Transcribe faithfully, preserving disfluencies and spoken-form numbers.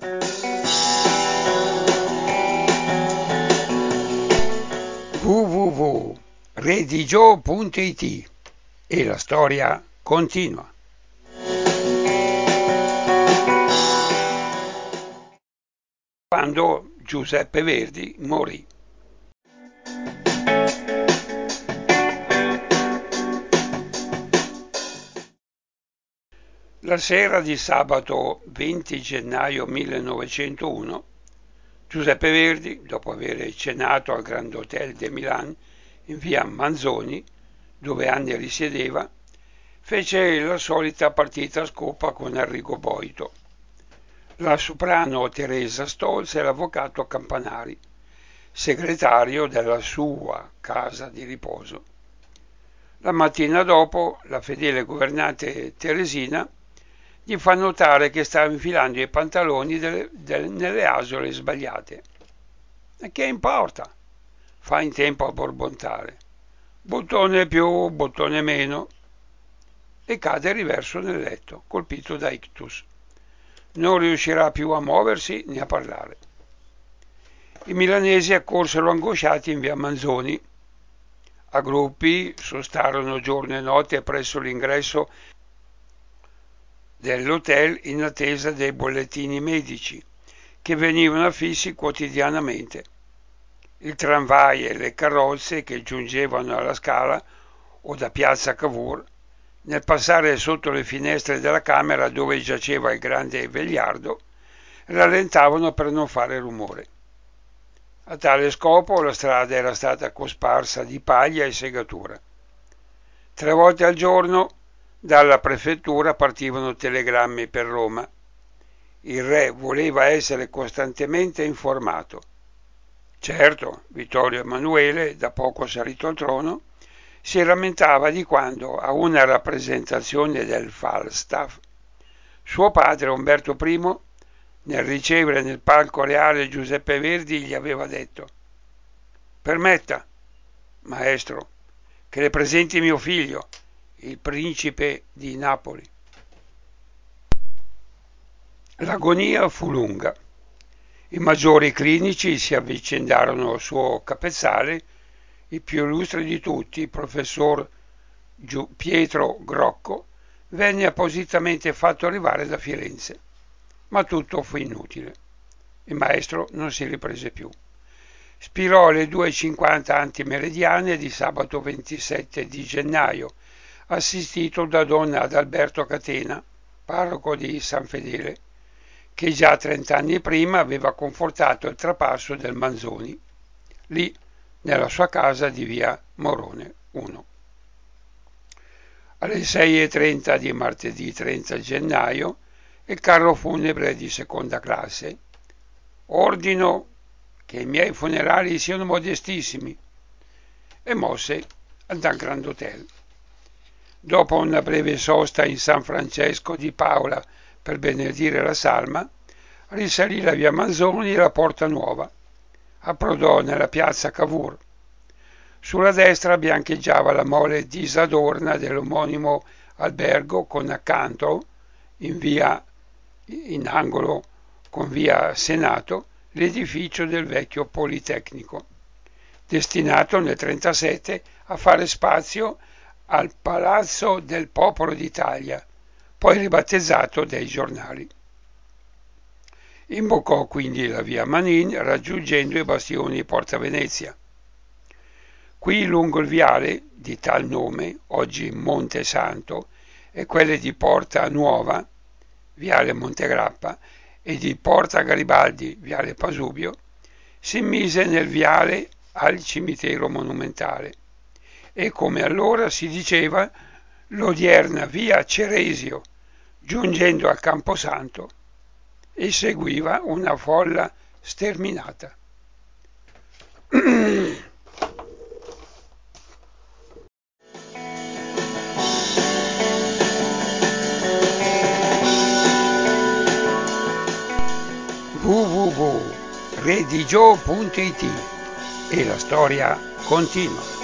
w w w punto redigio punto it e la storia continua. Quando Giuseppe Verdi morì. La sera di sabato venti gennaio millenovecentouno, Giuseppe Verdi, dopo aver cenato al Grand Hotel de Milan in via Manzoni, dove anni risiedeva, fece la solita partita a scopa con Arrigo Boito, la soprano Teresa Stolz e l'avvocato Campanari, segretario della sua casa di riposo. La mattina dopo, la fedele governante Teresina gli fa notare che stava infilando i pantaloni delle, delle, nelle asole sbagliate. E che importa? Fa in tempo a borbontare. Bottone più, bottone meno. E cade riverso nel letto, colpito da ictus. Non riuscirà più a muoversi né a parlare. I milanesi accorsero angosciati in via Manzoni. A gruppi sostarono giorno e notte presso l'ingresso dell'hotel in attesa dei bollettini medici, che venivano affissi quotidianamente. Il tramvai e le carrozze che giungevano alla Scala o da piazza Cavour, nel passare sotto le finestre della camera dove giaceva il grande vegliardo, rallentavano per non fare rumore. A tale scopo la strada era stata cosparsa di paglia e segatura. Tre volte al giorno dalla prefettura partivano telegrammi per Roma. Il re voleva essere costantemente informato. Certo, Vittorio Emanuele, da poco salito al trono, si rammentava di quando, a una rappresentazione del Falstaff, suo padre Umberto I, nel ricevere nel palco reale Giuseppe Verdi, gli aveva detto: «Permetta, maestro, che le presenti mio figlio, il principe di Napoli». L'agonia fu lunga. I maggiori clinici si avvicendarono al suo capezzale, il più illustre di tutti, il professor Pietro Grocco, venne appositamente fatto arrivare da Firenze. Ma tutto fu inutile. Il maestro non si riprese più. Spirò alle due e cinquanta antimeridiane di sabato ventisette di gennaio, assistito da don Adalberto Catena, parroco di San Fedele, che già trent'anni prima aveva confortato il trapasso del Manzoni, lì nella sua casa di via Morone uno. Alle sei e trenta di martedì trenta gennaio il carro funebre di seconda classe. Ordino che i miei funerali siano modestissimi, e mosse dal Grand Hotel. Dopo una breve sosta in San Francesco di Paola per benedire la salma, risalì la via Manzoni e la Porta Nuova. Approdò nella piazza Cavour. Sulla destra biancheggiava la mole disadorna dell'omonimo albergo, con accanto, in via in angolo con via Senato, l'edificio del vecchio Politecnico, destinato nel trentasette a fare spazio al Palazzo del Popolo d'Italia, poi ribattezzato dai giornali. Imboccò quindi la via Manin, raggiungendo i bastioni Porta Venezia. Qui lungo il viale, di tal nome, oggi Monte Santo, e quelle di Porta Nuova, viale Montegrappa, e di Porta Garibaldi, viale Pasubio, si mise nel viale al cimitero monumentale e, come allora si diceva, l'odierna via Ceresio, giungendo al Camposanto, e seguiva una folla sterminata. w w w punto redigio punto it e la storia continua.